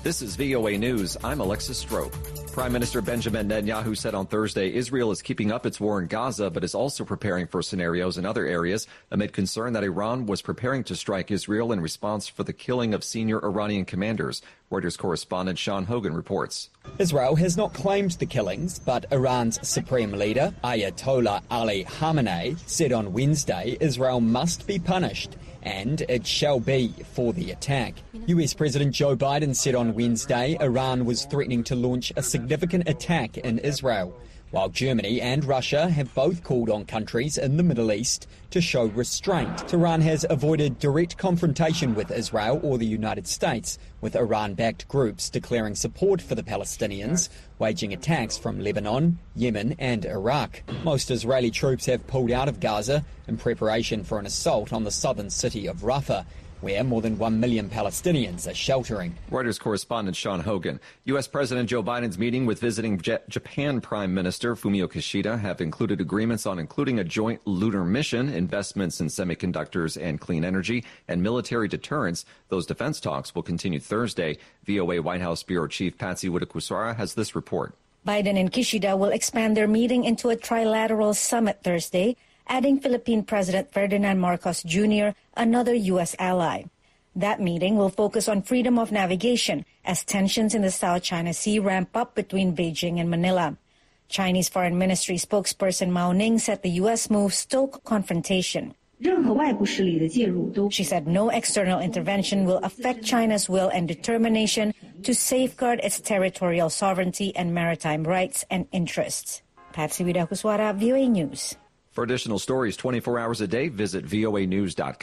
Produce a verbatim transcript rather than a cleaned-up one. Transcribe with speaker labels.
Speaker 1: This is V O A News. I'm Alexis Strope. Prime Minister Benjamin Netanyahu said on Thursday Israel is keeping up its war in Gaza, but is also preparing for scenarios in other areas amid concern that Iran was preparing to strike Israel in response for the killing of senior Iranian commanders. Reuters correspondent Sean Hogan reports.
Speaker 2: Israel has not claimed the killings, but Iran's supreme leader, Ayatollah Ali Khamenei, said on Wednesday Israel must be punished, and it shall be for the attack. U S President Joe Biden said on Wednesday Iran was threatening to launch a significant attack in Israel, while Germany and Russia have both called on countries in the Middle East to show restraint. Tehran has avoided direct confrontation with Israel or the United States, with Iran-backed groups declaring support for the Palestinians, waging attacks from Lebanon, Yemen and Iraq. Most Israeli troops have pulled out of Gaza in preparation for an assault on the southern city of Rafah, where more than one million Palestinians are sheltering.
Speaker 1: Reuters correspondent Sean Hogan. U S President Joe Biden's meeting with visiting J- Japan Prime Minister Fumio Kishida have included agreements on including a joint lunar mission, investments in semiconductors and clean energy, and military deterrence. Those defense talks will continue Thursday. V O A White House Bureau Chief Patsy Widakuswara has this report.
Speaker 3: Biden and Kishida will expand their meeting into a trilateral summit Thursday, adding Philippine President Ferdinand Marcos Junior, another U S ally. That meeting will focus on freedom of navigation as tensions in the South China Sea ramp up between Beijing and Manila. Chinese Foreign Ministry spokesperson Mao Ning said the U S move stoked confrontation. She said no external intervention will affect China's will and determination to safeguard its territorial sovereignty and maritime rights and interests. Patsy Widakuswara, V O A News.
Speaker 1: For additional stories twenty-four hours a day, visit V O A news dot com.